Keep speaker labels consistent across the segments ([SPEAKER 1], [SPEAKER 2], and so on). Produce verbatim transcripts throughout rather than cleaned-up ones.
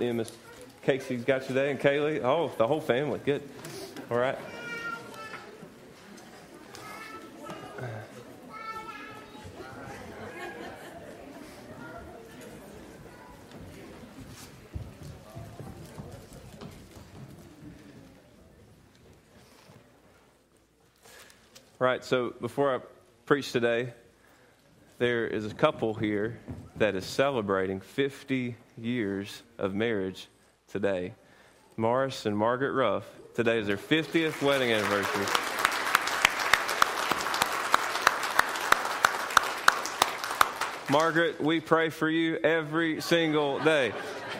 [SPEAKER 1] Yeah, Miss Casey's got you today, and Kaylee. Oh, the whole family. Good. All right. Right, so before I preach today, there is a couple here that is celebrating fifty years of marriage today. Morris and Margaret Ruff. Today is their fiftieth wedding anniversary. Margaret, we pray for you every single day.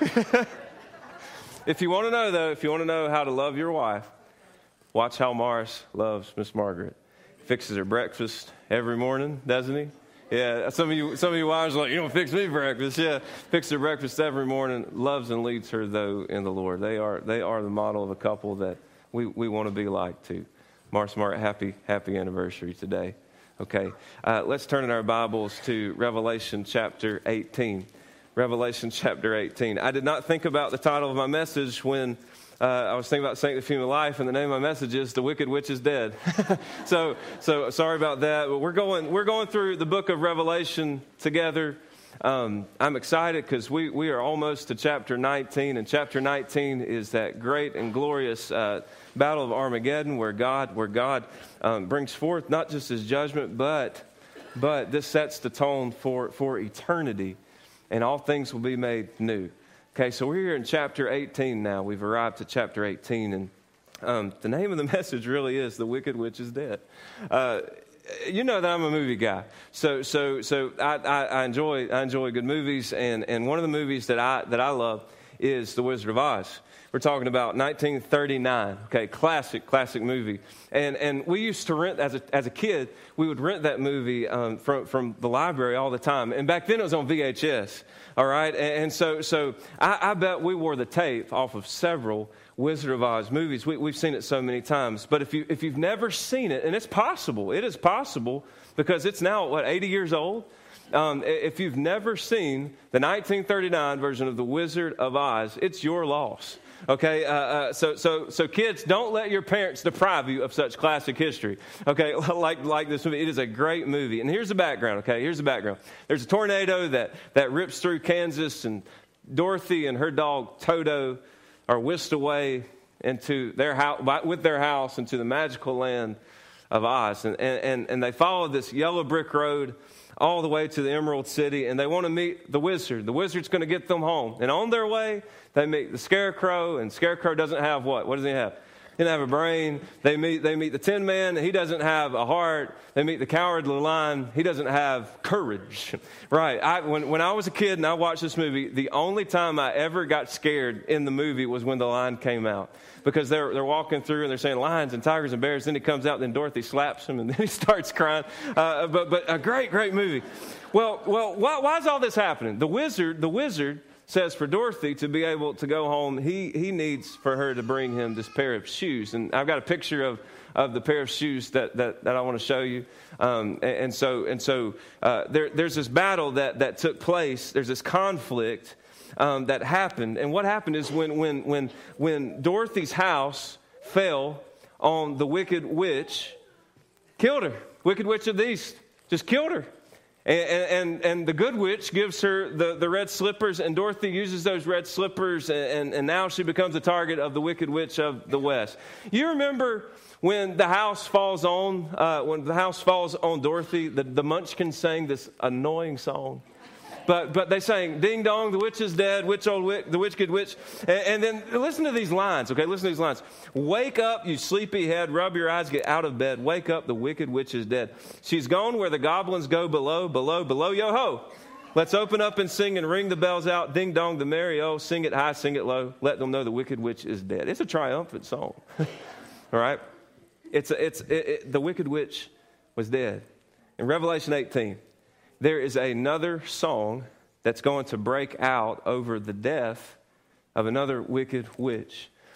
[SPEAKER 1] If you want to know, though, if you want to know how to love your wife, watch how Morris loves Miss Margaret. Fixes her breakfast every morning, doesn't he? Yeah, some of you some of you wives are like, you don't fix me breakfast. Yeah, fix her breakfast every morning, loves and leads her, though, in the Lord. They are they are the model of a couple that we, we want to be like, too. Mars Smart, happy, happy anniversary today. Okay, uh, let's turn in our Bibles to Revelation chapter eighteen. Revelation chapter eighteen. I did not think about the title of my message when Uh, I was thinking about Saint of Human Life, and the name of my message is "The Wicked Witch is Dead." so, so sorry about that. But we're going, we're going through the book of Revelation together. Um, I'm excited because we we are almost to chapter nineteen, and chapter nineteen is that great and glorious uh, battle of Armageddon, where God, where God um, brings forth not just His judgment, but but this sets the tone for for eternity, and all things will be made new. Okay, so we're here in chapter eighteen now. We've arrived to chapter eighteen, and um, the name of the message really is "The Wicked Witch is Dead." Uh, you know that I'm a movie guy, so so so I, I, I enjoy I enjoy good movies, and, and one of the movies that I that I love is The Wizard of Oz. We're talking about nineteen thirty-nine. Okay, classic classic movie, and and we used to rent as a as a kid. We would rent that movie um, from from the library all the time, and back then it was on V H S. All right, and, and so so I, I bet we wore the tape off of several Wizard of Oz movies. We, we've seen it so many times. But if you if you've never seen it, and it's possible, it is possible because it's now what eighty years old. Um, if you've never seen the nineteen thirty-nine version of The Wizard of Oz, it's your loss. Okay, uh, uh, so so so kids, don't let your parents deprive you of such classic history. Okay, like like this movie, it is a great movie. And here's the background. Okay, here's the background. There's a tornado that that rips through Kansas, and Dorothy and her dog Toto are whisked away into their house with their house into the magical land of Oz, and and and they follow this yellow brick road all the way to the Emerald City, and they want to meet the wizard. The wizard's going to get them home. And on their way, they meet the Scarecrow, and Scarecrow doesn't have what? What does he have? He doesn't have a brain. They meet they meet the Tin Man. He doesn't have a heart. They meet the Cowardly Lion. He doesn't have courage. Right. I, when, when I was a kid and I watched this movie, the only time I ever got scared in the movie was when the lion came out. Because they're they're walking through and they're saying lions and tigers and bears. Then he comes out, then Dorothy slaps him, and then he starts crying. Uh, but but a great great movie. Well well why, why is all this happening? The wizard the wizard says for Dorothy to be able to go home, he he needs for her to bring him this pair of shoes. And I've got a picture of of the pair of shoes that that, that I want to show you. Um, and, and so and so uh, there there's this battle that that took place. There's this conflict. Um, that happened, and what happened is when when when when Dorothy's house fell on the wicked witch, killed her. Wicked Witch of the East just killed her, and and and the good witch gives her the, the red slippers, and Dorothy uses those red slippers, and, and and now she becomes the target of the Wicked Witch of the West. You remember when the house falls on uh, when the house falls on Dorothy, the, the Munchkins sang this annoying song. But but they sang, ding dong, the witch is dead, witch old witch, the wicked witch. And, and then listen to these lines, okay? Listen to these lines. Wake up, you sleepy head, rub your eyes, get out of bed. Wake up, the wicked witch is dead. She's gone where the goblins go below, below, below, yo-ho. Let's open up and sing and ring the bells out. Ding dong, the merry-o, sing it high, sing it low. Let them know the wicked witch is dead. It's a triumphant song, all right? It's a, it's it, it, the wicked witch was dead. In Revelation eighteen, there is another song that's going to break out over the death of another wicked witch.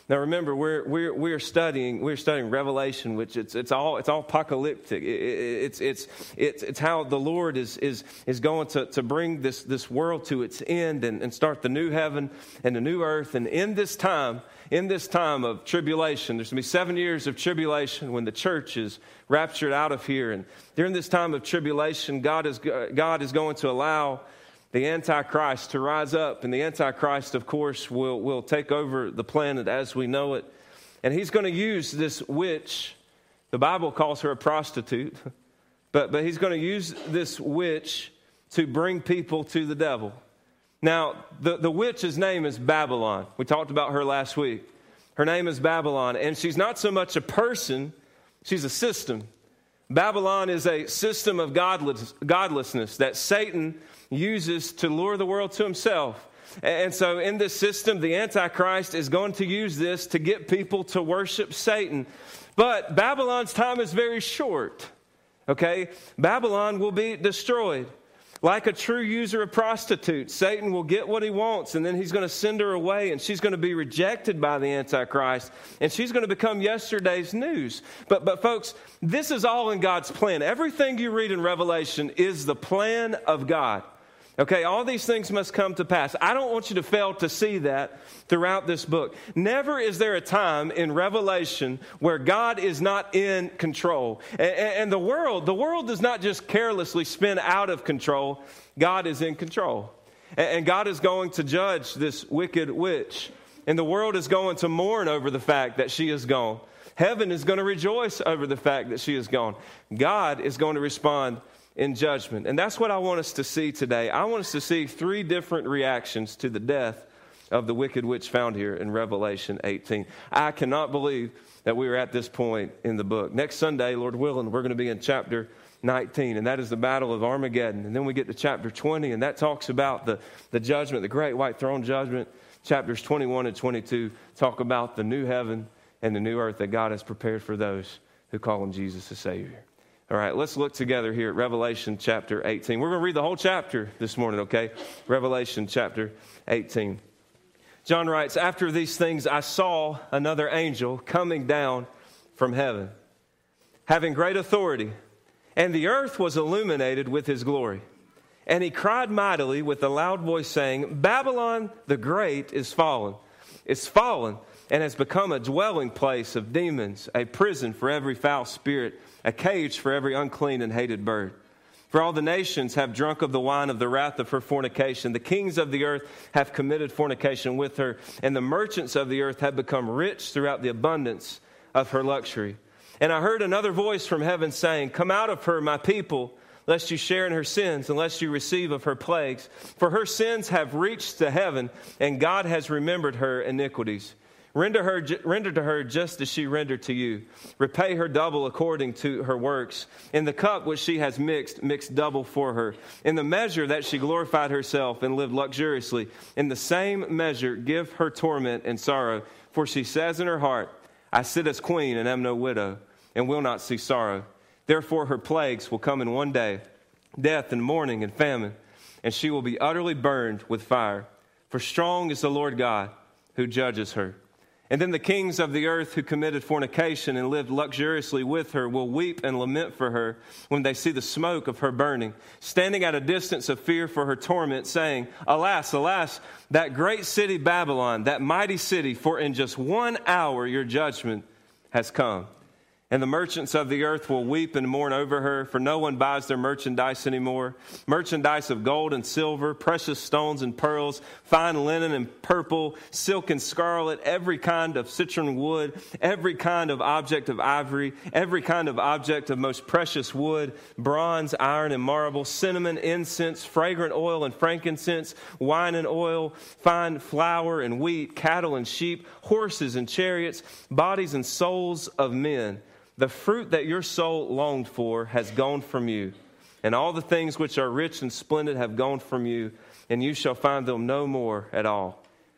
[SPEAKER 1] Now remember, we're we're we're studying we're studying Revelation, which it's it's all it's all apocalyptic. It, it, it's it's it's it's how the Lord is is is going to, to bring this this world to its end and, and start the new heaven and the new earth. And in this time, in this time of tribulation, there's going to be seven years of tribulation when the church is raptured out of here. And during this time of tribulation, God is God is going to allow the Antichrist to rise up, and the Antichrist, of course, will, will take over the planet as we know it. And he's going to use this witch. The Bible calls her a prostitute, but, but he's going to use this witch to bring people to the devil. Now, the, the witch's name is Babylon. We talked about her last week. Her name is Babylon, and she's not so much a person, she's a system. Babylon is a system of godless, godlessness that Satan uses to lure the world to himself. And so in this system, the Antichrist is going to use this to get people to worship Satan. But Babylon's time is very short. Okay? Babylon will be destroyed. Like a true user of prostitutes, Satan will get what he wants, and then he's going to send her away, and she's going to be rejected by the Antichrist, and she's going to become yesterday's news. But, but folks, this is all in God's plan. Everything you read in Revelation is the plan of God. Okay, all these things must come to pass. I don't want you to fail to see that throughout this book. Never is there a time in Revelation where God is not in control. And, and the world, the world does not just carelessly spin out of control. God is in control. And God is going to judge this wicked witch. And the world is going to mourn over the fact that she is gone. Heaven is going to rejoice over the fact that she is gone. God is going to respond in judgment. And that's what I want us to see today. I want us to see three different reactions to the death of the wicked witch found here in Revelation eighteen. I cannot believe that we are at this point in the book. Next Sunday, Lord willing, we're going to be in chapter nineteen, and that is the battle of Armageddon. And then we get to chapter twenty, and that talks about the, the judgment, the great white throne judgment. Chapters twenty-one and twenty-two talk about the new heaven and the new earth that God has prepared for those who call him Jesus the Savior. All right, let's look together here at Revelation chapter eighteen. We're going to read the whole chapter this morning, okay? Revelation chapter eighteen. John writes, "After these things I saw another angel coming down from heaven, having great authority, and the earth was illuminated with his glory. And he cried mightily with a loud voice, saying, Babylon the Great is fallen, is fallen, and has become a dwelling place of demons, a prison for every foul spirit, a cage for every unclean and hated bird. For all the nations have drunk of the wine of the wrath of her fornication. The kings of the earth have committed fornication with her, and the merchants of the earth have become rich throughout the abundance of her luxury. And I heard another voice from heaven saying, Come out of her, my people, lest you share in her sins, and lest you receive of her plagues. For her sins have reached to heaven, and God has remembered her iniquities. Render her, render to her just as she rendered to you. Repay her double according to her works. In the cup which she has mixed, mix double for her. In the measure that she glorified herself and lived luxuriously, in the same measure give her torment and sorrow. For she says in her heart, I sit as queen and am no widow, and will not see sorrow. Therefore her plagues will come in one day, death and mourning and famine, and she will be utterly burned with fire. For strong is the Lord God who judges her. And then the kings of the earth who committed fornication and lived luxuriously with her will weep and lament for her when they see the smoke of her burning, standing at a distance of fear for her torment, saying, Alas, alas, that great city Babylon, that mighty city, for in just one hour your judgment has come. And the merchants of the earth will weep and mourn over her, for no one buys their merchandise anymore. Merchandise of gold and silver, precious stones and pearls, fine linen and purple, silk and scarlet, every kind of citron wood, every kind of object of ivory, every kind of object of most precious wood, bronze, iron, and marble, cinnamon, incense, fragrant oil and frankincense, wine and oil, fine flour and wheat, cattle and sheep, horses and chariots, bodies and souls of men. The fruit that your soul longed for has gone from you, and all the things which are rich and splendid have gone from you, and you shall find them no more at all.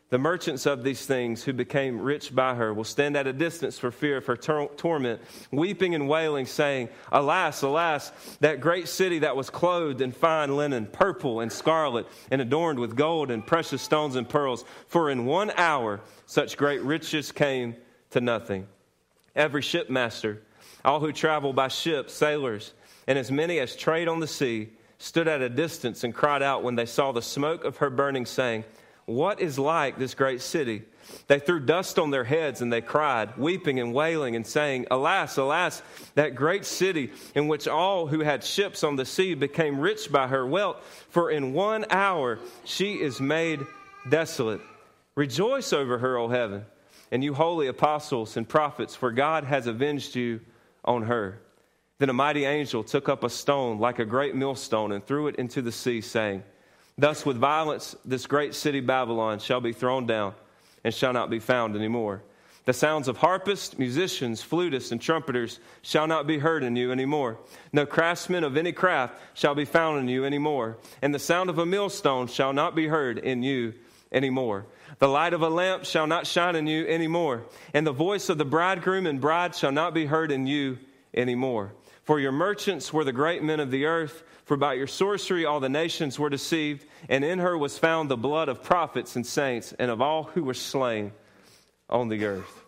[SPEAKER 1] The merchants of these things who became rich by her will stand at a distance for fear of her tor- torment, weeping and wailing, saying, Alas, alas, that great city that was clothed in fine linen, purple and scarlet, and adorned with gold and precious stones and pearls. For in one hour such great riches came to nothing. Every shipmaster, all who travel by ship, sailors, and as many as trade on the sea, stood at a distance and cried out when they saw the smoke of her burning, saying, What is like this great city? They threw dust on their heads and they cried, weeping and wailing and saying, Alas, alas, that great city in which all who had ships on the sea became rich by her wealth. For in one hour she is made desolate. Rejoice over her, O heaven, and you holy apostles and prophets, for God has avenged you on her. Then a mighty angel took up a stone like a great millstone and threw it into the sea, saying, Thus with violence this great city Babylon shall be thrown down and shall not be found anymore. The sounds of harpists, musicians, flutists, and trumpeters shall not be heard in you anymore. No craftsman of any craft shall be found in you anymore. And the sound of a millstone shall not be heard in you anymore. The light of a lamp shall not shine in you anymore. And the voice of the bridegroom and bride shall not be heard in you anymore. For your merchants were the great men of the earth. For by your sorcery all the nations were deceived, and in her was found the blood of prophets and saints, and of all who were slain on the earth.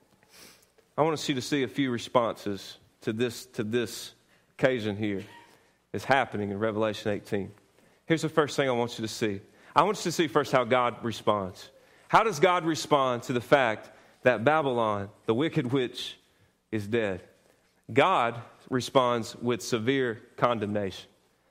[SPEAKER 1] I want us you to see a few responses to this, to this occasion here. It's happening in Revelation eighteen. Here's the first thing I want you to see. I want you to see first how God responds. How does God respond to the fact that Babylon, the wicked witch, is dead? God responds with severe condemnation.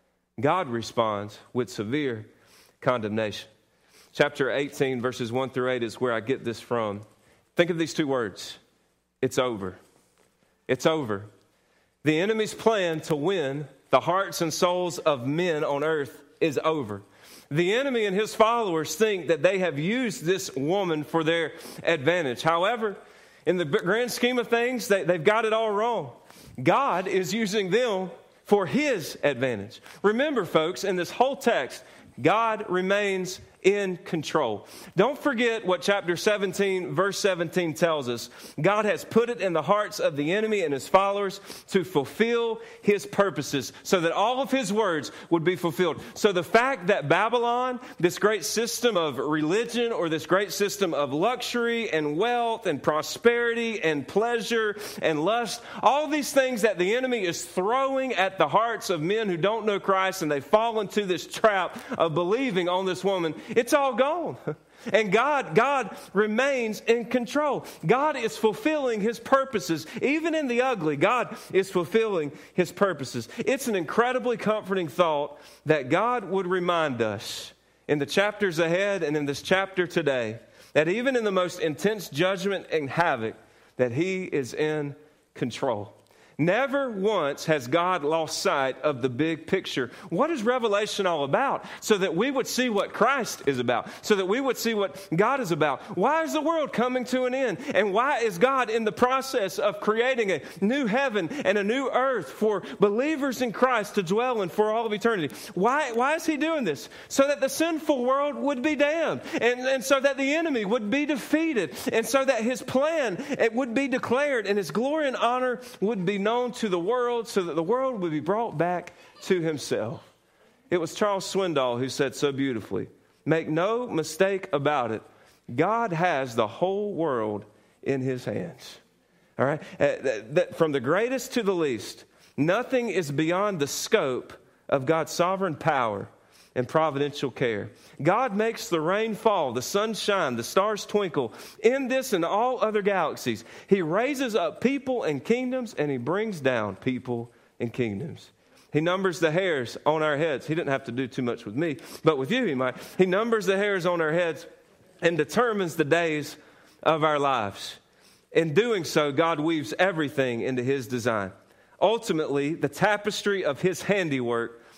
[SPEAKER 1] God responds with severe condemnation. Chapter eighteen, verses one through eight is where I get this from. Think of these two words. It's over. It's over. The enemy's plan to win the hearts and souls of men on earth is over. The enemy and his followers think that they have used this woman for their advantage. However, in the grand scheme of things, they, they've got it all wrong. God is using them for his advantage. Remember, folks, in this whole text, God remains in control. Don't forget what chapter seventeen, verse seventeen tells us. God has put it in the hearts of the enemy and his followers to fulfill his purposes so that all of his words would be fulfilled. So the fact that Babylon, this great system of religion or this great system of luxury and wealth and prosperity and pleasure and lust, all these things that the enemy is throwing at the hearts of men who don't know Christ, and they fall into this trap of believing on this woman, it's all gone. And God, God remains in control. God is fulfilling his purposes. Even in the ugly, God is fulfilling his purposes. It's an incredibly comforting thought that God would remind us in the chapters ahead and in this chapter today that even in the most intense judgment and havoc, that he is in control. Never once has God lost sight of the big picture. What is Revelation all about? So that we would see what Christ is about. So that we would see what God is about. Why is the world coming to an end? And why is God in the process of creating a new heaven and a new earth for believers in Christ to dwell in for all of eternity? Why, why is he doing this? So that the sinful world would be damned. And, and so that the enemy would be defeated. And so that his plan it would be declared and his glory and honor would be known to the world, so that the world would be brought back to himself. It was Charles Swindoll who said so beautifully, make no mistake about it, God has the whole world in his hands. All right? Uh, that, that from the greatest to the least, nothing is beyond the scope of God's sovereign power and providential care. God makes the rain fall, the sun shine, the stars twinkle in this and all other galaxies. He raises up people and kingdoms, and he brings down people and kingdoms. He numbers the hairs on our heads. He didn't have to do too much with me, but with you he might. He numbers the hairs on our heads and determines the days of our lives. In doing so, God weaves everything into his design. Ultimately, the tapestry of his handiwork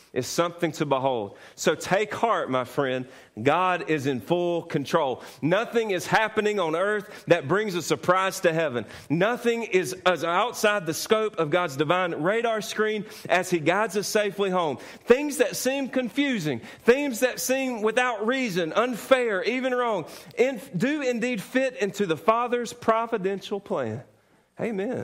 [SPEAKER 1] is something to behold. So take heart, my friend. God is in full control. Nothing is happening on earth that brings a surprise to heaven. Nothing is, is outside the scope of God's divine radar screen as He guides us safely home. Things that seem confusing, things that seem without reason, unfair, even wrong, in, do indeed fit into the Father's providential plan. Amen.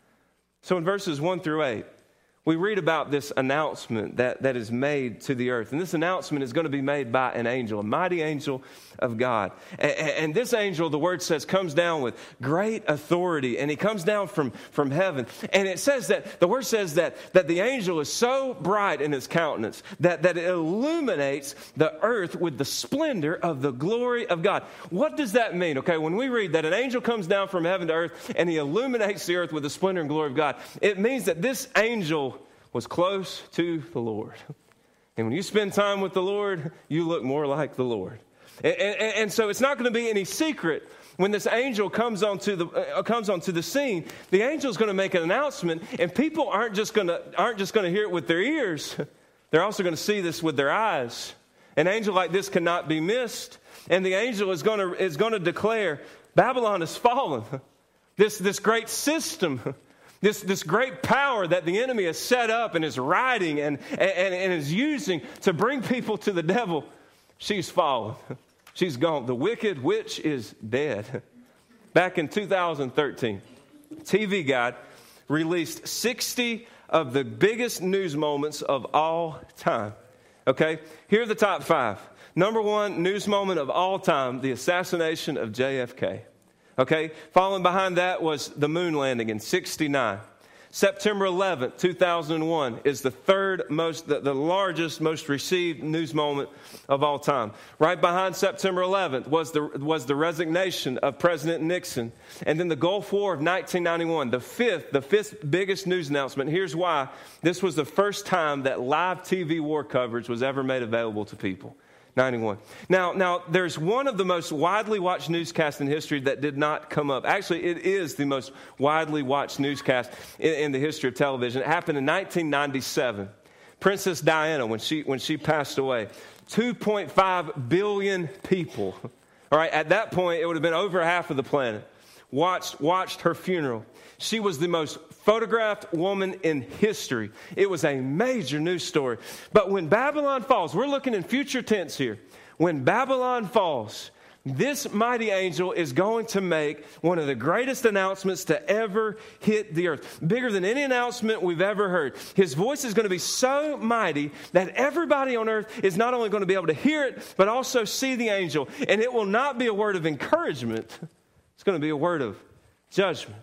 [SPEAKER 1] So in verses one through eight, we read about this announcement that, that is made to the earth. And this announcement is going to be made by an angel, a mighty angel of God. And, and this angel, the word says, comes down with great authority. And he comes down from, from heaven. And it says that, the word says that, that the angel is so bright in his countenance that, that it illuminates the earth with the splendor of the glory of God. What does that mean? Okay, when we read that an angel comes down from heaven to earth and he illuminates the earth with the splendor and glory of God, it means that this angel was close to the Lord. And when you spend time with the Lord, you look more like the Lord. And, and, and so it's not going to be any secret when this angel comes onto the uh, comes onto the scene. The angel is going to make an announcement, and people aren't just going to aren't just going to hear it with their ears. They're also going to see this with their eyes. An angel like this cannot be missed. And the angel is going to is going to declare, Babylon has fallen. This this great system. This, this great power that the enemy has set up and is riding and, and, and is using to bring people to the devil, she's fallen. She's gone. The wicked witch is dead. Back in two thousand thirteen, T V Guide released sixty of the biggest news moments of all time. Okay, here are the top five. Number one news moment of all time, the assassination of J F K. Okay, following behind that was the moon landing in sixty-nine. September eleventh, two thousand one is the third most, the, the largest, most received news moment of all time. Right behind September eleventh was the, was the resignation of President Nixon. And then the Gulf War of nineteen ninety-one, the fifth, the fifth biggest news announcement. Here's why. This was the first time that live T V war coverage was ever made available to people. ninety-one. Now, now, there's one of the most widely watched newscasts in history that did not come up. Actually, it is the most widely watched newscast in, in the history of television. It happened in nineteen ninety-seven. Princess Diana, when she when she passed away, two point five billion people. All right, at that point, it would have been over half of the planet watched watched her funeral. She was the most photographed woman in history. It was a major news story. But when Babylon falls, we're looking in future tense here. When Babylon falls, this mighty angel is going to make one of the greatest announcements to ever hit the earth. Bigger than any announcement we've ever heard. His voice is going to be so mighty that everybody on earth is not only going to be able to hear it, but also see the angel. And it will not be a word of encouragement. It's going to be a word of judgment.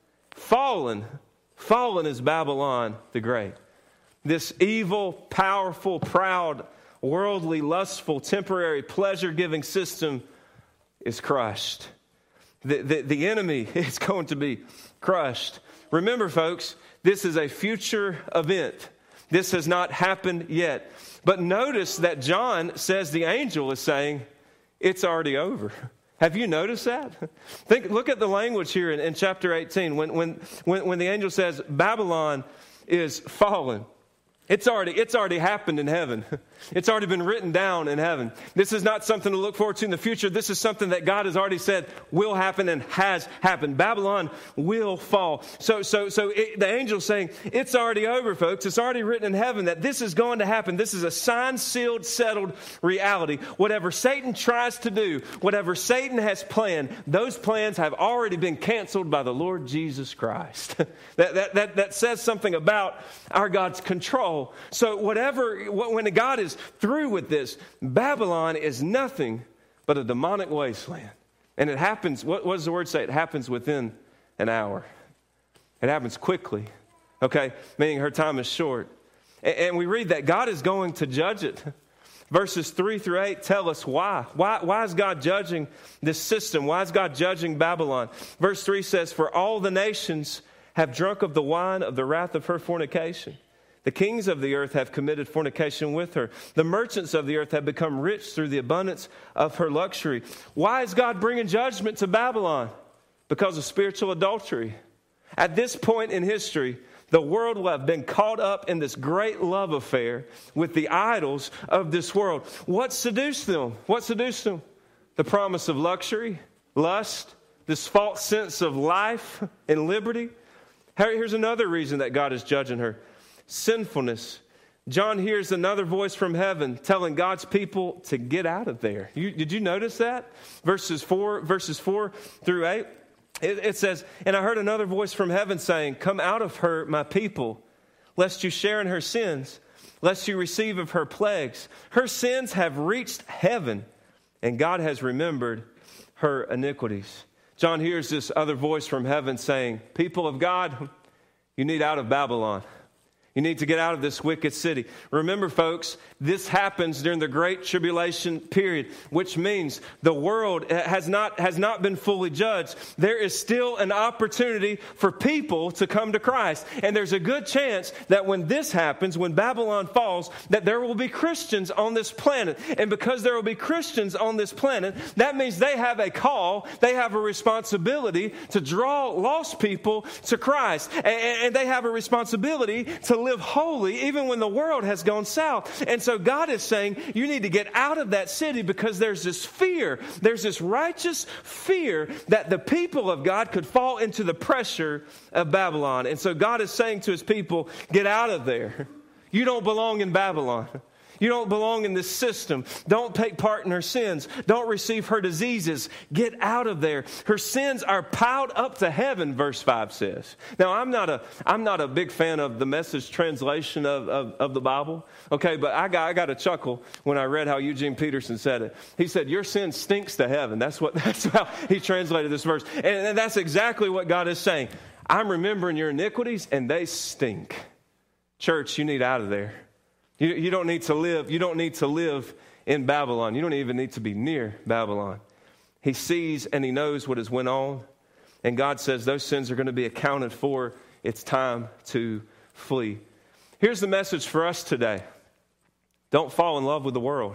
[SPEAKER 1] Fallen, fallen is Babylon the Great. This evil, powerful, proud, worldly, lustful, temporary, pleasure-giving system is crushed. The, the, the enemy is going to be crushed. Remember, folks, this is a future event. This has not happened yet. But notice that John says the angel is saying, it's already over. Have you noticed that? Think, look at the language here in, in chapter eighteen. When, when, when, when the angel says Babylon is fallen, it's already, it's already happened in heaven. It's already been written down in heaven. This is not something to look forward to in the future. This is something that God has already said will happen and has happened. Babylon will fall. So, so, so it, the angel's saying, it's already over, folks. It's already written in heaven that this is going to happen. This is a signed, sealed, settled reality. Whatever Satan tries to do, whatever Satan has planned, those plans have already been canceled by the Lord Jesus Christ. that, that, that, that says something about our God's control. So whatever, when God is through with this, Babylon is nothing but a demonic wasteland. And it happens, what, what does the word say? It happens within an hour. It happens quickly, okay? Meaning her time is short. And, and we read that God is going to judge it. Verses three through eight tell us why. Why, why is God judging this system? Why is God judging Babylon? Verse three says, for all the nations have drunk of the wine of the wrath of her fornication. The kings of the earth have committed fornication with her. The merchants of the earth have become rich through the abundance of her luxury. Why is God bringing judgment to Babylon? Because of spiritual adultery. At this point in history, The world will have been caught up in this great love affair with the idols of this world. What seduced them? What seduced them? The promise of luxury, lust, this false sense of life and liberty. Here's another reason that God is judging her. Sinfulness. John hears another voice from heaven telling God's people to get out of there. You, did you notice that? Verses four, verses four through eight. It, it says, and I heard another voice from heaven saying, come out of her, my people, lest you share in her sins, lest you receive of her plagues. Her sins have reached heaven, and God has remembered her iniquities. John hears this other voice from heaven saying, people of God, you need out of Babylon. You need to get out of this wicked city. Remember, folks, this happens during the Great Tribulation period, which means the world has not, has not been fully judged. There is still an opportunity for people to come to Christ. And there's a good chance that when this happens, when Babylon falls, that there will be Christians on this planet. And because there will be Christians on this planet, that means they have a call, they have a responsibility to draw lost people to Christ. And, and they have a responsibility to live holy even when the world has gone south. And so God is saying you need to get out of that city because there's this fear, there's this righteous fear that the people of God could fall into the pressure of Babylon. And so God is saying to his people, get out of there. You don't belong in Babylon. You don't belong in this system. Don't take part in her sins. Don't receive her diseases. Get out of there. Her sins are piled up to heaven, verse five says. Now, I'm not a I'm not a big fan of the Message translation of, of, of the Bible. Okay, but I got I got a chuckle when I read how Eugene Peterson said it. He said, your sin stinks to heaven. That's what that's how he translated this verse. And, and that's exactly what God is saying. I'm remembering your iniquities and they stink. Church, you need out of there. You, you don't need to live, you don't need to live in Babylon. You don't even need to be near Babylon. He sees and he knows what has went on. And God says those sins are going to be accounted for. It's time to flee. Here's the message for us today. Don't fall in love with the world.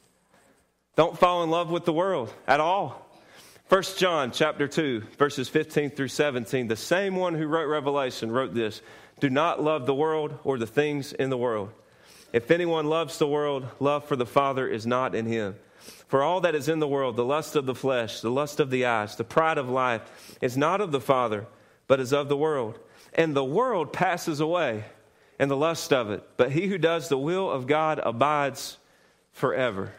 [SPEAKER 1] Don't fall in love with the world at all. First John chapter two, verses fifteen through seventeen. The same one who wrote Revelation wrote this. Do not love the world or the things in the world. If anyone loves the world, love for the Father is not in him. For all that is in the world, the lust of the flesh, the lust of the eyes, the pride of life, is not of the Father, but is of the world. And the world passes away, and the lust of it. But he who does the will of God abides forever.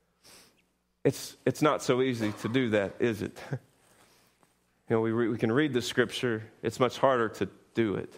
[SPEAKER 1] It's it's not so easy to do that, is it? You know, we re, we can read the scripture. It's much harder to do it.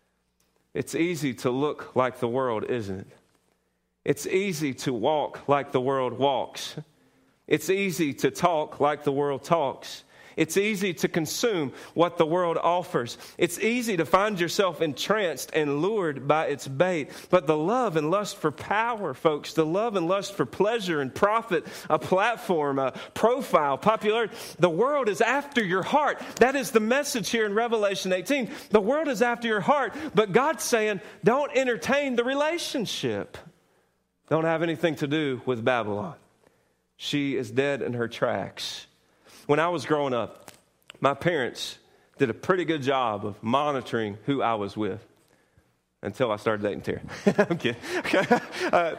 [SPEAKER 1] It's easy to look like the world, isn't it? It's easy to walk like the world walks. It's easy to talk like the world talks. It's easy to consume what the world offers. It's easy to find yourself entranced and lured by its bait. But the love and lust for power, folks, the love and lust for pleasure and profit, a platform, a profile, popularity, the world is after your heart. That is the message here in Revelation eighteen. The world is after your heart, but God's saying, don't entertain the relationship. Don't have anything to do with Babylon. She is dead in her tracks. When I was growing up, my parents did a pretty good job of monitoring who I was with until I started dating Tara. I'm kidding. uh,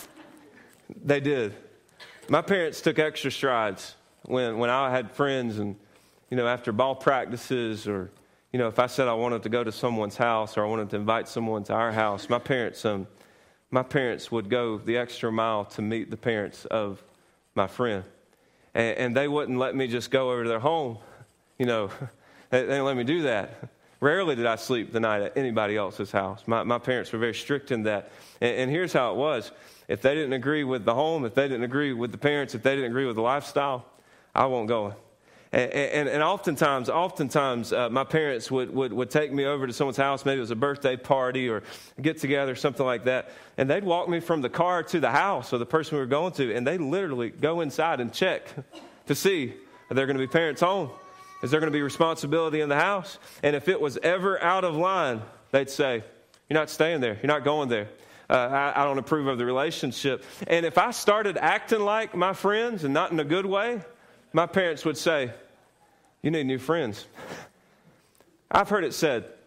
[SPEAKER 1] they did. My parents took extra strides when, when I had friends and, you know, after ball practices or, you know, if I said I wanted to go to someone's house or I wanted to invite someone to our house, my parents, um, my parents would go the extra mile to meet the parents of my friend. And, and they wouldn't let me just go over to their home. You know, they, they didn't let me do that. Rarely did I sleep the night at anybody else's house. My, my parents were very strict in that. And, and here's how it was. If they didn't agree with the home, if they didn't agree with the parents, if they didn't agree with the lifestyle, I won't go. And, and, and oftentimes, oftentimes, uh, my parents would, would, would take me over to someone's house. Maybe it was a birthday party or get together, something like that. And they'd walk me from the car to the house of the person we were going to. And they'd literally go inside and check to see if there going to be parents home. Is there going to be responsibility in the house? And if it was ever out of line, they'd say, you're not staying there. You're not going there. Uh, I, I don't approve of the relationship. And if I started acting like my friends and not in a good way, my parents would say, you need new friends. I've heard it said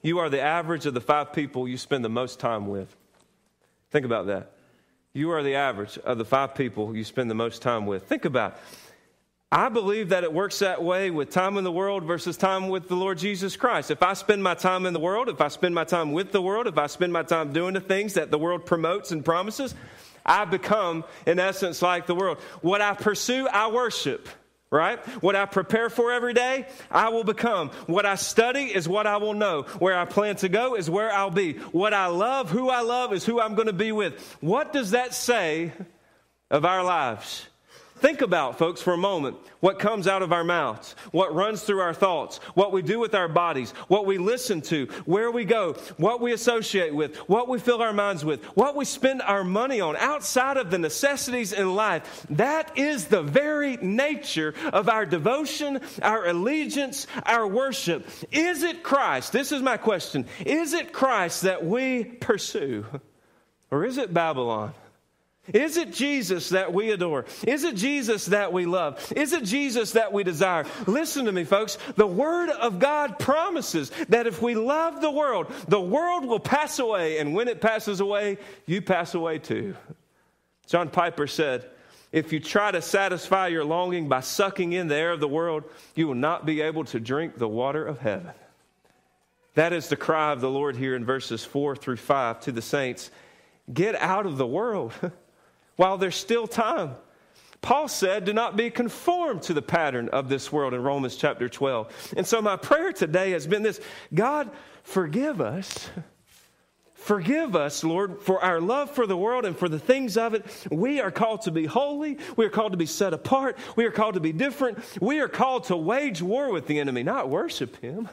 [SPEAKER 1] You are the average of the five people you spend the most time with. Think about that. You are the average of the five people you spend the most time with. Think about it. I believe that it works that way with time in the world versus time with the Lord Jesus Christ. If I spend my time in the world, if I spend my time with the world, if I spend my time doing the things that the world promotes and promises, I become, in essence, like the world. What I pursue, I worship, right? What I prepare for every day, I will become. What I study is what I will know. Where I plan to go is where I'll be. What I love, who I love, is who I'm going to be with. What does that say of our lives? Think about, folks, for a moment, what comes out of our mouths, what runs through our thoughts, what we do with our bodies, what we listen to, where we go, what we associate with, what we fill our minds with, what we spend our money on outside of the necessities in life. That is the very nature of our devotion, our allegiance, our worship. Is it Christ? This is my question. Is it Christ that we pursue? Or is it Babylon? Is it Jesus that we adore? Is it Jesus that we love? Is it Jesus that we desire? Listen to me, folks. The Word of God promises that if we love the world, the world will pass away. And when it passes away, you pass away too. John Piper said, if you try to satisfy your longing by sucking in the air of the world, you will not be able to drink the water of heaven. That is the cry of the Lord here in verses four through five to the saints. Get out of the world while there's still time. Paul said, do not be conformed to the pattern of this world in Romans chapter twelve. And so my prayer today has been this: God, forgive us. Forgive us, Lord, for our love for the world and for the things of it. We are called to be holy. We are called to be set apart. We are called to be different. We are called to wage war with the enemy, not worship him.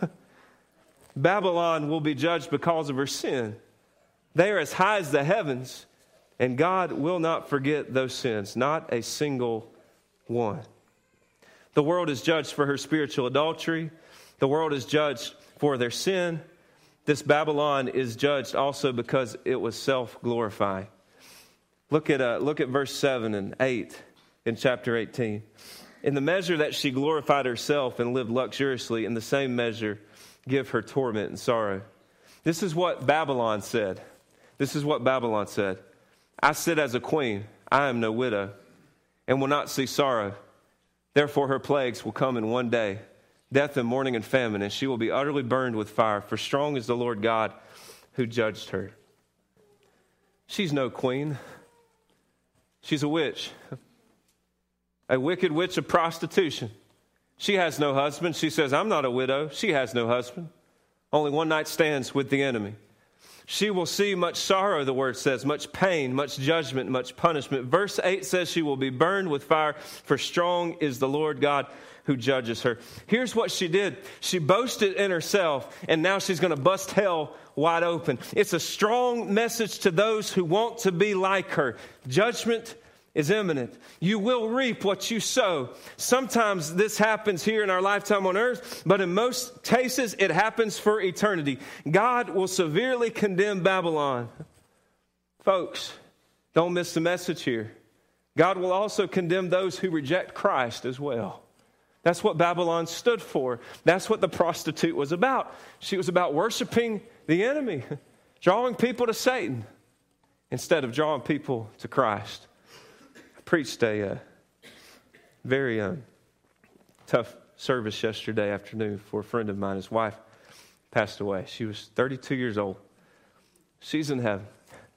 [SPEAKER 1] Babylon will be judged because of her sin. They are as high as the heavens. And God will not forget those sins, not a single one. The world is judged for her spiritual adultery. The world is judged for their sin. This Babylon is judged also because it was self-glorifying. Look at uh, look at verse seven and eight in chapter eighteen. In the measure that she glorified herself and lived luxuriously, in the same measure give her torment and sorrow. This is what Babylon said. This is what Babylon said. I sit as a queen, I am no widow, and will not see sorrow. Therefore her plagues will come in one day, death and mourning and famine, and she will be utterly burned with fire, for strong is the Lord God who judged her. She's no queen. She's a witch, a wicked witch of prostitution. She has no husband. She says, I'm not a widow. She has no husband. Only one night stands with the enemy. She will see much sorrow, the word says, much pain, much judgment, much punishment. Verse eight says she will be burned with fire, for strong is the Lord God who judges her. Here's what she did. She boasted in herself, and now she's going to bust hell wide open. It's a strong message to those who want to be like her. Judgment is imminent. You will reap what you sow. Sometimes this happens here in our lifetime on earth, but in most cases it happens for eternity. God will severely condemn Babylon. Folks, don't miss the message here. God will also condemn those who reject Christ as well. That's what Babylon stood for. That's what the prostitute was about. She was about worshiping the enemy, drawing people to Satan instead of drawing people to Christ. Preached a uh, very uh, tough service yesterday afternoon for a friend of mine. His wife passed away. She was thirty-two years old. She's in heaven.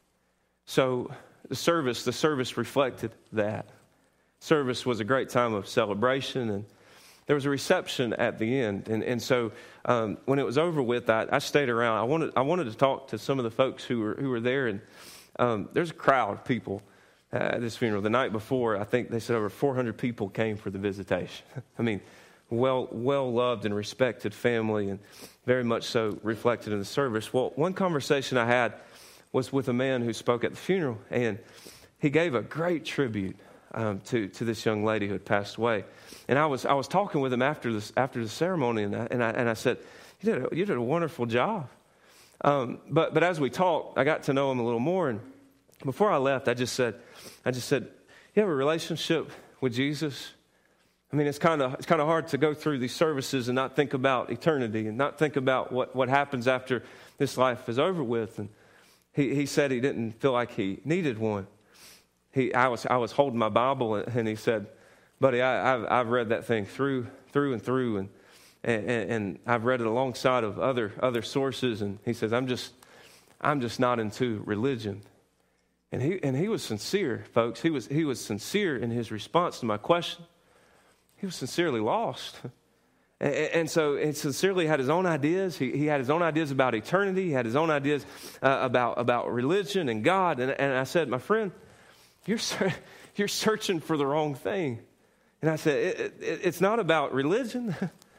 [SPEAKER 1] So the service, the service reflected that. Service was a great time of celebration, and there was a reception at the end. And and so um, when it was over with, I, I stayed around. I wanted I wanted to talk to some of the folks who were who were there, and um, there's a crowd of people. At uh, this funeral. The night before, I think they said over four hundred people came for the visitation. I mean, well, well-loved and respected family, and very much so reflected in the service. Well, one conversation I had was with a man who spoke at the funeral, and he gave a great tribute um, to to this young lady who had passed away. And I was I was talking with him after this after the ceremony, and I, and I and I said, "You did a, you did a wonderful job." Um, but but as we talked, I got to know him a little more, and before I left, I just said, I just said, you have a relationship with Jesus? I mean, it's kind of it's kind of hard to go through these services and not think about eternity and not think about what, what happens after this life is over with. And he, he said he didn't feel like he needed one. He I was I was holding my Bible and he said, "Buddy, I, I've I've read that thing through through and through and and, and I've read it alongside of other other sources." And he says, "I'm just I'm just not into religion." And he and he was sincere, folks. He was he was sincere in his response to my question. He was sincerely lost. And, and so he sincerely had his own ideas. He, he had his own ideas about eternity. He had his own ideas uh, about, about religion and God. And, and I said, "My friend, you're, you're searching for the wrong thing." And I said, it, it, it's not about religion.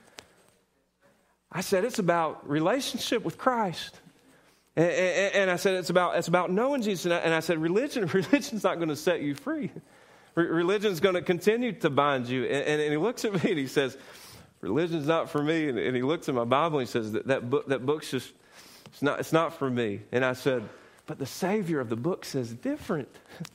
[SPEAKER 1] I said, it's about relationship with Christ. And, and, and I said, it's about, it's about knowing Jesus. And I, and I said, religion, religion's not going to set you free. Religion's going to continue to bind you. And, and, and he looks at me and he says, "Religion's not for me." And, and he looks at my Bible and he says, that, that book, that book's just, it's not, it's not for me. And I said, "But the Savior of the book says different."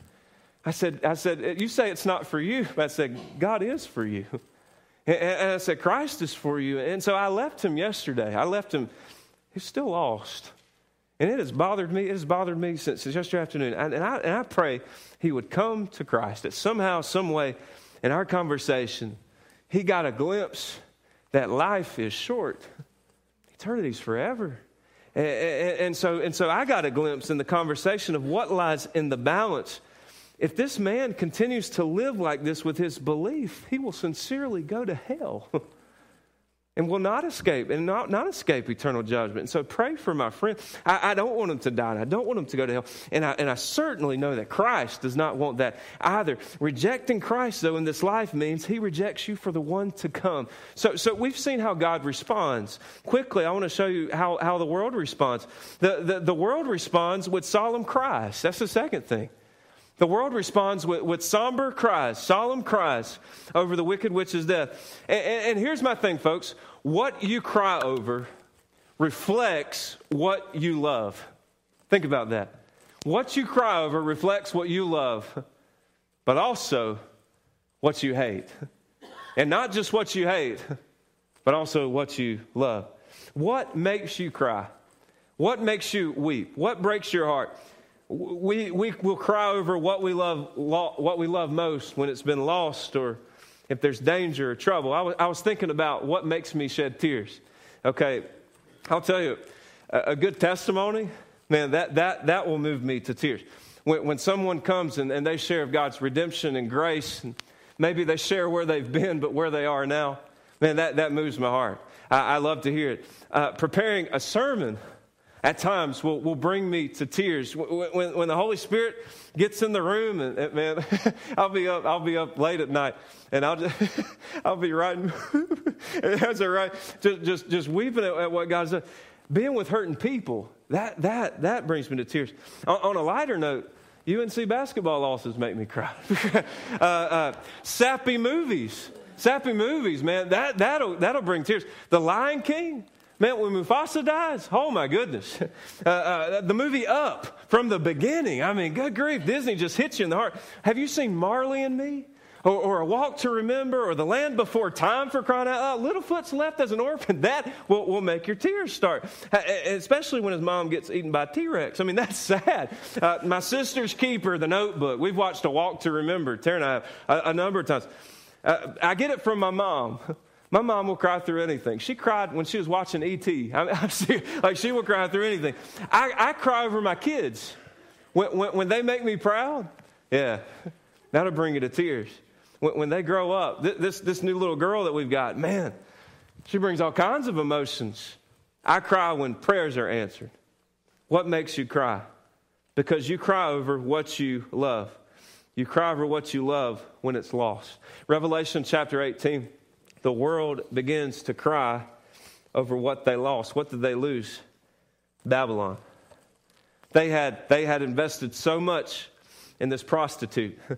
[SPEAKER 1] I said, I said, "You say it's not for you." But I said, "God is for you." And, and I said, "Christ is for you." And so I left him yesterday. I left him. He's still lost. And it has bothered me. It has bothered me since, since yesterday afternoon. And, and, I, and I pray he would come to Christ. That somehow, some way, in our conversation, he got a glimpse that life is short. Eternity's forever. And, and, and, so, and so I got a glimpse in the conversation of what lies in the balance. If this man continues to live like this with his belief, he will sincerely go to hell. And will not escape, and not, not escape eternal judgment. And so pray for my friend. I, I don't want him to die, and I don't want him to go to hell. And I, and I certainly know that Christ does not want that either. Rejecting Christ, though, in this life means he rejects you for the one to come. So, so we've seen how God responds. Quickly, I want to show you how, how the world responds. The, the, the world responds with solemn cries. That's the second thing. The world responds with, with somber cries, solemn cries over the wicked witch's death. And, and, and here's my thing, folks. What you cry over reflects what you love. Think about that. What you cry over reflects what you love, but also what you hate. And not just what you hate, but also what you love. What makes you cry? What makes you weep? What breaks your heart? We we will cry over what we love what we love most when it's been lost or if there's danger or trouble. I was, I was thinking about what makes me shed tears. Okay, I'll tell you, a, a good testimony, man, that that that will move me to tears. When, when someone comes and, and they share of God's redemption and grace, and maybe they share where they've been, but where they are now, man, that, that moves my heart. I, I love to hear it. Uh, preparing a sermon at times will, will bring me to tears. When, when, when the Holy Spirit gets in the room, and, and man, I'll be up. I'll be up late at night, and I'll just I'll be writing. That's all right. Just just just weeping at, at what God's done. Being with hurting people, that that that brings me to tears. On, on a lighter note, U N C basketball losses make me cry. uh, uh, sappy movies, sappy movies, man. That that'll that'll bring tears. The Lion King. Man, when Mufasa dies, oh my goodness. Uh, uh, the movie Up, from the beginning, I mean, good grief, Disney just hits you in the heart. Have you seen Marley and Me? Or, or A Walk to Remember? Or The Land Before Time, for crying out loud? Littlefoot's left as an orphan. That will, will make your tears start. Especially when his mom gets eaten by a T-Rex. I mean, that's sad. Uh, My Sister's Keeper, The Notebook. We've watched A Walk to Remember, Tara and I have, a, a number of times. Uh, I get it from my mom. My mom will cry through anything. She cried when she was watching E T I mean, I'm serious. Like, she will cry through anything. I, I cry over my kids. When, when, when they make me proud, yeah, that'll bring you to tears. When, when they grow up, th- this, this new little girl that we've got, man, she brings all kinds of emotions. I cry when prayers are answered. What makes you cry? Because you cry over what you love. You cry over what you love when it's lost. Revelation chapter eighteen. The world begins to cry over what they lost. What did they lose? Babylon. They had, they had invested so much in this prostitute.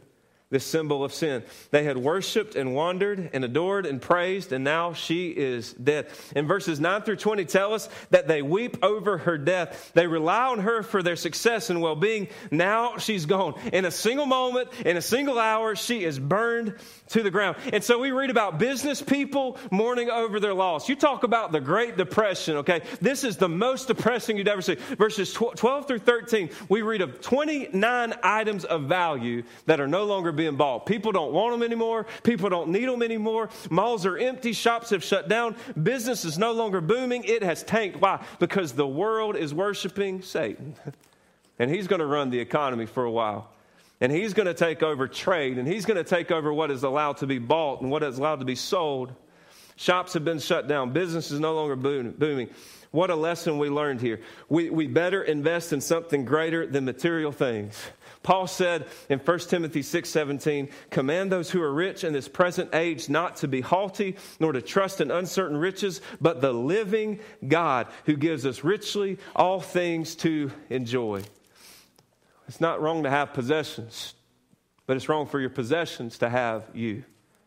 [SPEAKER 1] this symbol of sin. They had worshiped and wandered and adored and praised, and now she is dead. And verses nine through twenty tell us that they weep over her death. They rely on her for their success and well-being. Now she's gone. In a single moment, in a single hour, she is burned to the ground. And so we read about business people mourning over their loss. You talk about the Great Depression, okay? This is the most depressing you'd ever see. Verses twelve through thirteen, we read of twenty-nine items of value that are no longer being bought. People don't want them anymore. People don't need them anymore. Malls are empty. Shops have shut down. Business is no longer booming. It has tanked. Why? Because the world is worshiping Satan. And he's going to run the economy for a while. And he's going to take over trade. And he's going to take over what is allowed to be bought and what is allowed to be sold. Shops have been shut down. Business is no longer booming. What a lesson we learned here. We, we better invest in something greater than material things. Paul said in First Timothy six seventeen, command those who are rich in this present age not to be haughty, nor to trust in uncertain riches, but the living God who gives us richly all things to enjoy. It's not wrong to have possessions, but it's wrong for your possessions to have you.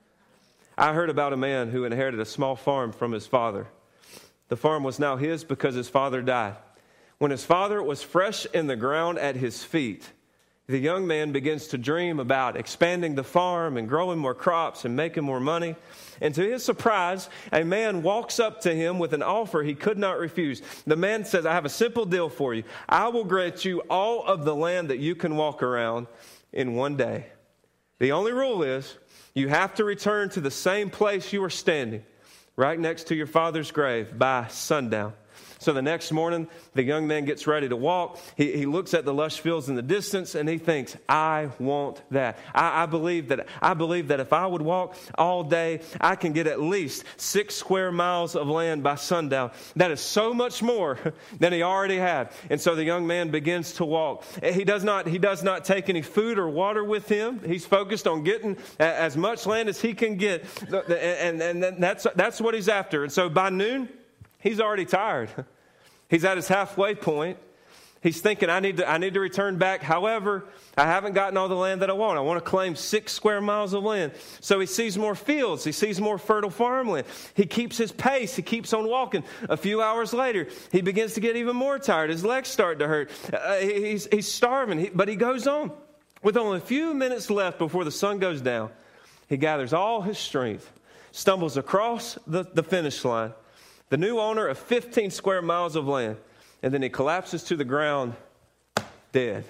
[SPEAKER 1] I heard about a man who inherited a small farm from his father. The farm was now his because his father died. When his father was fresh in the ground at his feet, the young man begins to dream about expanding the farm and growing more crops and making more money. And to his surprise, a man walks up to him with an offer he could not refuse. The man says, I have a simple deal for you. I will grant you all of the land that you can walk around in one day. The only rule is you have to return to the same place you were standing, right next to your father's grave, by sundown. So the next morning, the young man gets ready to walk. He, he looks at the lush fields in the distance and he thinks, I want that. I, I believe that I believe that if I would walk all day, I can get at least six square miles of land by sundown. That is so much more than he already had. And so the young man begins to walk. He does not, he does not take any food or water with him. He's focused on getting as much land as he can get. And, and, and that's, that's what he's after. And so by noon, he's already tired. He's at his halfway point. He's thinking, I need to, I need to return back. However, I haven't gotten all the land that I want. I want to claim six square miles of land. So he sees more fields. He sees more fertile farmland. He keeps his pace. He keeps on walking. A few hours later, he begins to get even more tired. His legs start to hurt. Uh, he's, he's starving, he, but he goes on. With only a few minutes left before the sun goes down, he gathers all his strength, stumbles across the, the finish line, the new owner of fifteen square miles of land, and then he collapses to the ground, dead.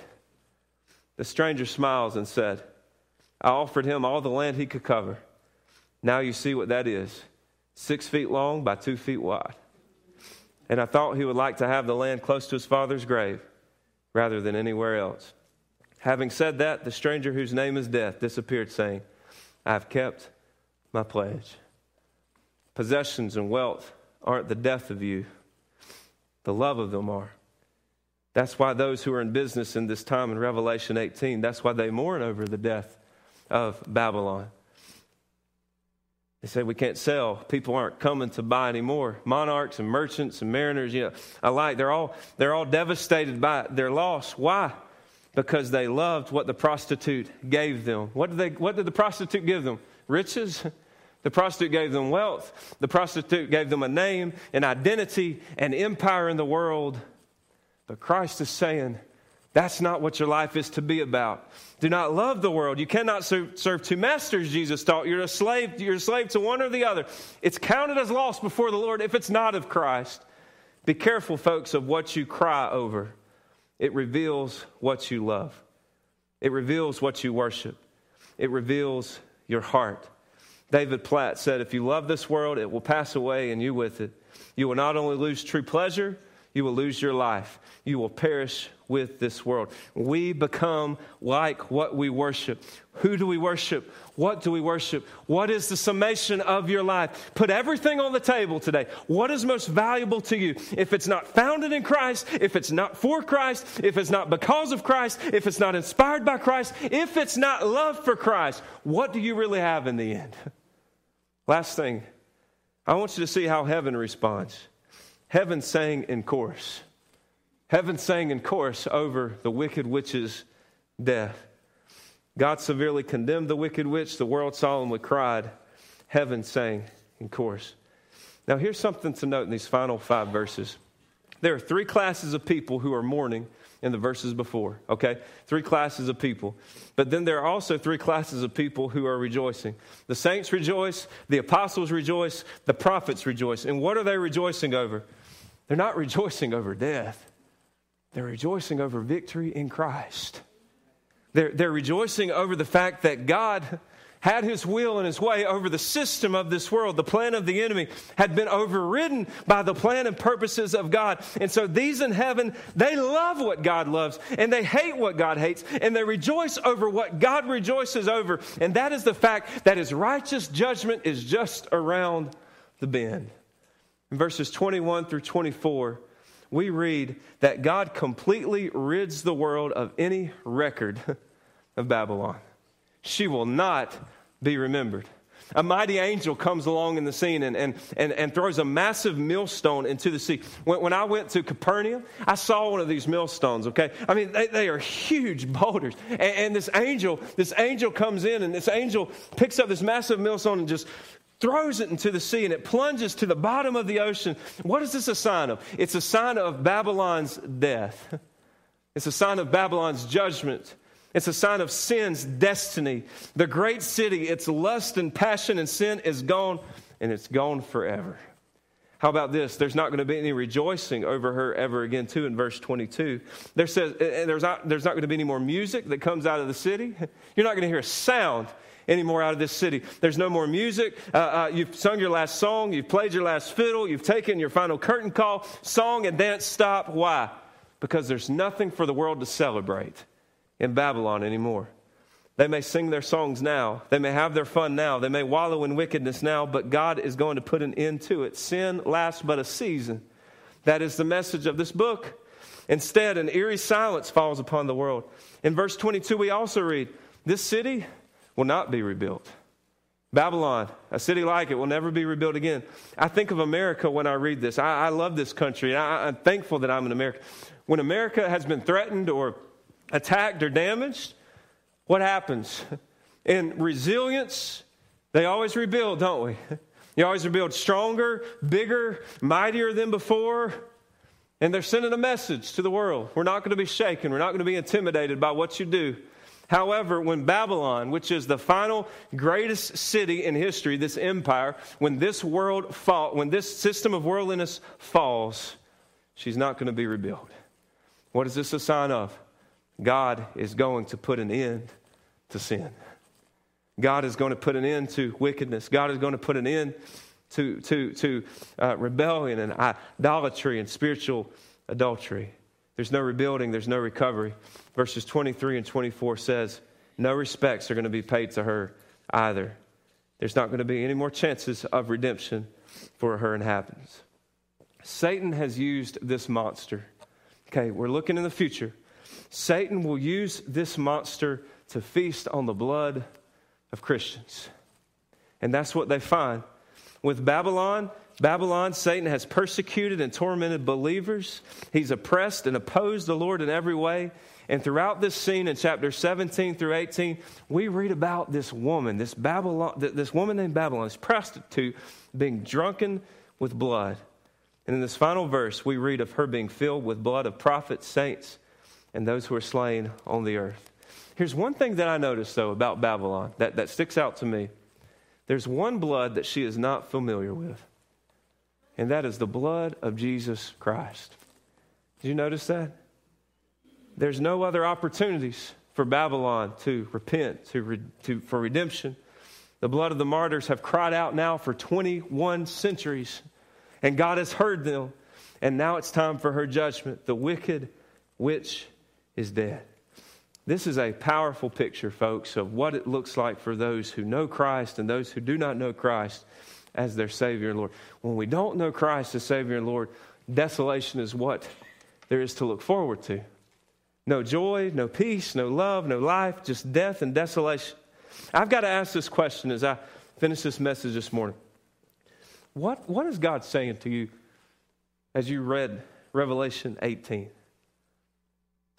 [SPEAKER 1] The stranger smiles and said, I offered him all the land he could cover. Now you see what that is, six feet long by two feet wide. And I thought he would like to have the land close to his father's grave rather than anywhere else. Having said that, the stranger whose name is Death disappeared, saying, I have kept my pledge. Possessions and wealth aren't the death of you. The love of them are. That's why those who are in business in this time in Revelation eighteen, that's why they mourn over the death of Babylon. They say we can't sell. People aren't coming to buy anymore. Monarchs and merchants and mariners, you know, alike, they're all they're all devastated by their loss. Why? Because they loved what the prostitute gave them. What did they what did the prostitute give them? Riches? The prostitute gave them wealth. The prostitute gave them a name, an identity, an empire in the world. But Christ is saying, that's not what your life is to be about. Do not love the world. You cannot serve, serve two masters, Jesus taught. You're a slave, you're a slave to one or the other. It's counted as loss before the Lord if it's not of Christ. Be careful, folks, of what you cry over. It reveals what you love. It reveals what you worship. It reveals your heart. David Platt said, if you love this world, it will pass away and you with it. You will not only lose true pleasure, you will lose your life. You will perish with this world. We become like what we worship. Who do we worship? What do we worship? What is the summation of your life? Put everything on the table today. What is most valuable to you? If it's not founded in Christ, if it's not for Christ, if it's not because of Christ, if it's not inspired by Christ, if it's not love for Christ, what do you really have in the end? Last thing, I want you to see how heaven responds. Heaven sang in chorus. Heaven sang in chorus over the wicked witch's death. God severely condemned the wicked witch. The world solemnly cried. Heaven sang in chorus. Now here's something to note in these final five verses. There are three classes of people who are mourning in the verses before, okay? Three classes of people. But then there are also three classes of people who are rejoicing. The saints rejoice, the apostles rejoice, the prophets rejoice. And what are they rejoicing over? They're not rejoicing over death. They're rejoicing over victory in Christ. They're, they're rejoicing over the fact that God had his will and his way over the system of this world. The plan of the enemy had been overridden by the plan and purposes of God. And so these in heaven, they love what God loves and they hate what God hates, and they rejoice over what God rejoices over. And that is the fact that his righteous judgment is just around the bend. In verses twenty-one through twenty-four, we read that God completely rids the world of any record of Babylon. She will not be remembered. A mighty angel comes along in the scene and, and, and, and throws a massive millstone into the sea. When, when I went to Capernaum, I saw one of these millstones, okay? I mean, they, they are huge boulders. And, and this angel, this angel comes in, and this angel picks up this massive millstone and just throws it into the sea, and it plunges to the bottom of the ocean. What is this a sign of? It's a sign of Babylon's death. It's a sign of Babylon's judgment. It's a sign of sin's destiny. The great city, its lust and passion and sin is gone, and it's gone forever. How about this? There's not going to be any rejoicing over her ever again, too, in verse twenty-two. There says there's not, there's not going to be any more music that comes out of the city. You're not going to hear a sound anymore out of this city. There's no more music. Uh, uh, you've sung your last song. You've played your last fiddle. You've taken your final curtain call. Song and dance stop. Why? Because there's nothing for the world to celebrate in Babylon anymore. They may sing their songs now. They may have their fun now. They may wallow in wickedness now, but God is going to put an end to it. Sin lasts but a season. That is the message of this book. Instead, an eerie silence falls upon the world. In verse twenty-two, we also read, this city will not be rebuilt. Babylon, a city like it, will never be rebuilt again. I think of America when I read this. I, I love this country. I, I'm thankful that I'm in America. When America has been threatened or attacked or damaged, what happens? In resilience, they always rebuild, don't we? You always rebuild stronger, bigger, mightier than before. And they're sending a message to the world. We're not going to be shaken. We're not going to be intimidated by what you do. However, when Babylon, which is the final greatest city in history, this empire, when this world fall, when this system of worldliness falls, she's not going to be rebuilt. What is this a sign of? God is going to put an end to sin. God is going to put an end to wickedness. God is going to put an end to, to, to uh, rebellion and idolatry and spiritual adultery. There's no rebuilding. There's no recovery. Verses twenty-three and twenty-four says, no respects are going to be paid to her either. There's not going to be any more chances of redemption for her inhabitants. Satan has used this monster. Okay, we're looking in the future. Satan will use this monster to feast on the blood of Christians. And that's what they find. With Babylon, Babylon, Satan has persecuted and tormented believers. He's oppressed and opposed the Lord in every way. And throughout this scene in chapters seventeen through eighteen, we read about this woman, this Babylon, this woman named Babylon, this prostitute being drunken with blood. And in this final verse, we read of her being filled with blood of prophets, saints, and those who are slain on the earth. Here's one thing that I noticed, though, about Babylon that, that sticks out to me. There's one blood that she is not familiar with, and that is the blood of Jesus Christ. Did you notice that? There's no other opportunities for Babylon to repent, to, re, to for redemption. The blood of the martyrs have cried out now for twenty-one centuries, and God has heard them, and now it's time for her judgment. The wicked witch is dead. This is a powerful picture, folks, of what it looks like for those who know Christ and those who do not know Christ as their Savior and Lord. When we don't know Christ as Savior and Lord, desolation is what there is to look forward to. No joy, no peace, no love, no life, just death and desolation. I've got to ask this question as I finish this message this morning. What, what is God saying to you as you read Revelation eighteen?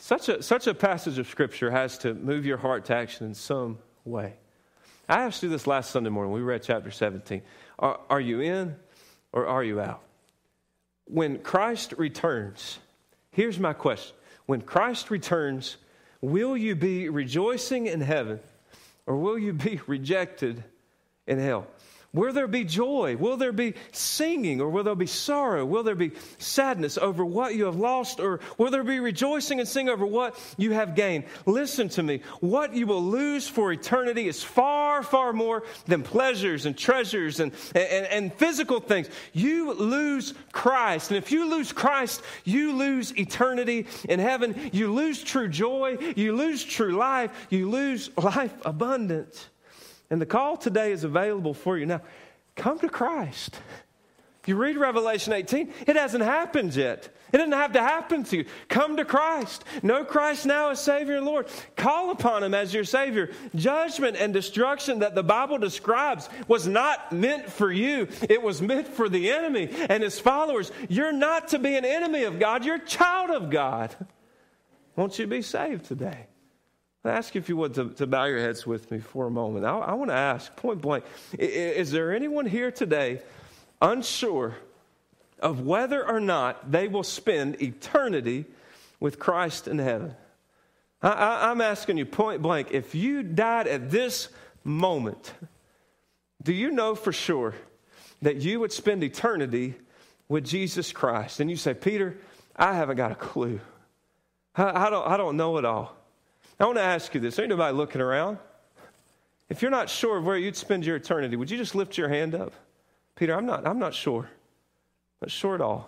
[SPEAKER 1] Such a, such a passage of Scripture has to move your heart to action in some way. I asked you this last Sunday morning. We read chapter seventeen. Are, are you in or are you out? When Christ returns, here's my question. When Christ returns, will you be rejoicing in heaven or will you be rejected in hell? Will there be joy? Will there be singing? Or will there be sorrow? Will there be sadness over what you have lost? Or will there be rejoicing and singing over what you have gained? Listen to me. What you will lose for eternity is far, far more than pleasures and treasures and, and, and physical things. You lose Christ. And if you lose Christ, you lose eternity in heaven. You lose true joy. You lose true life. You lose life abundant. And the call today is available for you now. Come to Christ. If you read Revelation eighteen, it hasn't happened yet. It doesn't have to happen to you. Come to Christ. Know Christ now as Savior and Lord. Call upon Him as your Savior. Judgment and destruction that the Bible describes was not meant for you. It was meant for the enemy and his followers. You're not to be an enemy of God. You're a child of God. Won't you be saved today? I ask you, if you would, to, to bow your heads with me for a moment. I, I want to ask, point blank, is, is there anyone here today unsure of whether or not they will spend eternity with Christ in heaven? I, I, I'm asking you, point blank, if you died at this moment, do you know for sure that you would spend eternity with Jesus Christ? And you say, Peter, I haven't got a clue. I, I don't, I don't know it all. I want to ask you this. Ain't nobody looking around. If you're not sure of where you'd spend your eternity, would you just lift your hand up? Peter, I'm not, I'm not sure. Not sure at all.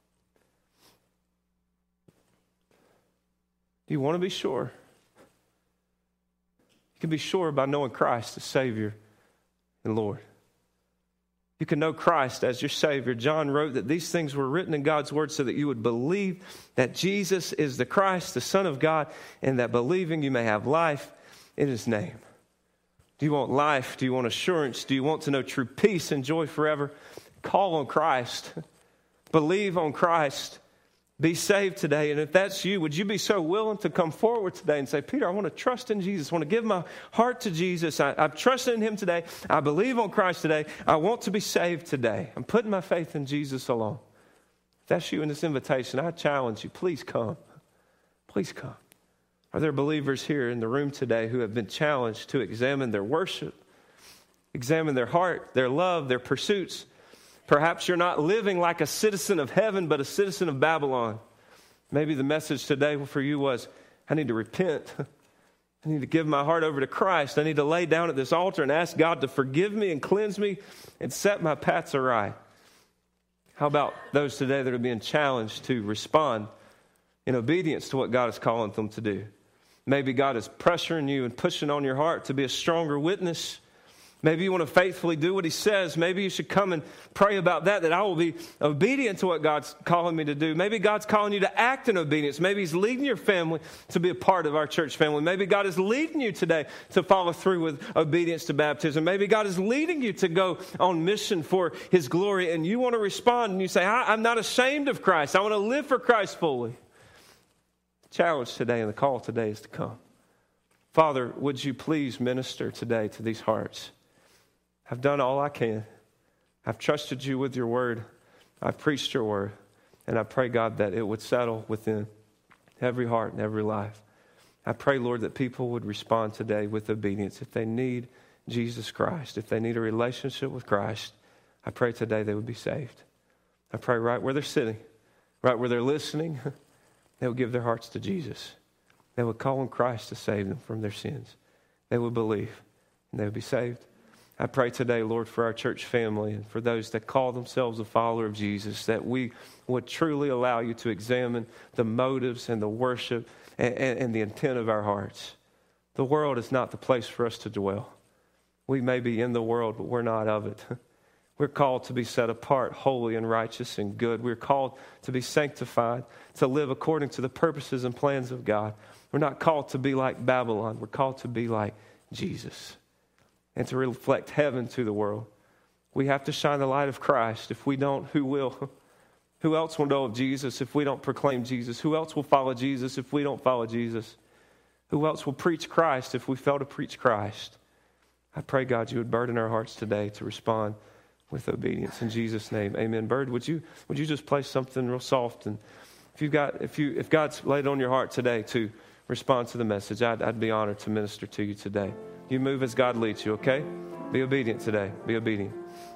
[SPEAKER 1] Do you want to be sure? You can be sure by knowing Christ as Savior and Lord. You can know Christ as your Savior. John wrote that these things were written in God's Word so that you would believe that Jesus is the Christ, the Son of God, and that believing you may have life in His name. Do you want life? Do you want assurance? Do you want to know true peace and joy forever? Call on Christ. Believe on Christ. Be saved today. And if that's you, would you be so willing to come forward today and say, Peter, I want to trust in Jesus. I want to give my heart to Jesus. I, I've trusted in Him today. I believe on Christ today. I want to be saved today. I'm putting my faith in Jesus alone. If that's you in this invitation, I challenge you. Please come. Please come. Are there believers here in the room today who have been challenged to examine their worship, examine their heart, their love, their pursuits? Perhaps you're not living like a citizen of heaven, but a citizen of Babylon. Maybe the message today for you was, I need to repent. I need to give my heart over to Christ. I need to lay down at this altar and ask God to forgive me and cleanse me and set my paths awry. How about those today that are being challenged to respond in obedience to what God is calling them to do? Maybe God is pressuring you and pushing on your heart to be a stronger witness. Maybe you want to faithfully do what He says. Maybe you should come and pray about that, that I will be obedient to what God's calling me to do. Maybe God's calling you to act in obedience. Maybe He's leading your family to be a part of our church family. Maybe God is leading you today to follow through with obedience to baptism. Maybe God is leading you to go on mission for His glory, and you want to respond and you say, I, I'm not ashamed of Christ. I want to live for Christ fully. The challenge today and the call today is to come. Father, would you please minister today to these hearts? I've done all I can. I've trusted you with your word. I've preached your word. And I pray, God, that it would settle within every heart and every life. I pray, Lord, that people would respond today with obedience. If they need Jesus Christ, if they need a relationship with Christ, I pray today they would be saved. I pray right where they're sitting, right where they're listening, they would give their hearts to Jesus. They would call on Christ to save them from their sins. They would believe, and they would be saved. I pray today, Lord, for our church family and for those that call themselves a follower of Jesus, that we would truly allow you to examine the motives and the worship and, and, and the intent of our hearts. The world is not the place for us to dwell. We may be in the world, but we're not of it. We're called to be set apart, holy and righteous and good. We're called to be sanctified, to live according to the purposes and plans of God. We're not called to be like Babylon. We're called to be like Jesus and to reflect heaven to the world. We have to shine the light of Christ. If we don't, who will? Who else will know of Jesus if we don't proclaim Jesus? Who else will follow Jesus if we don't follow Jesus? Who else will preach Christ if we fail to preach Christ? I pray, God, you would burden our hearts today to respond with obedience. In Jesus' name, amen. Bird, would you would you just play something real soft? And if you've got if you if God's laid on your heart today to respond to the message, I'd, I'd be honored to minister to you today. You move as God leads you, okay? Be obedient today. Be obedient.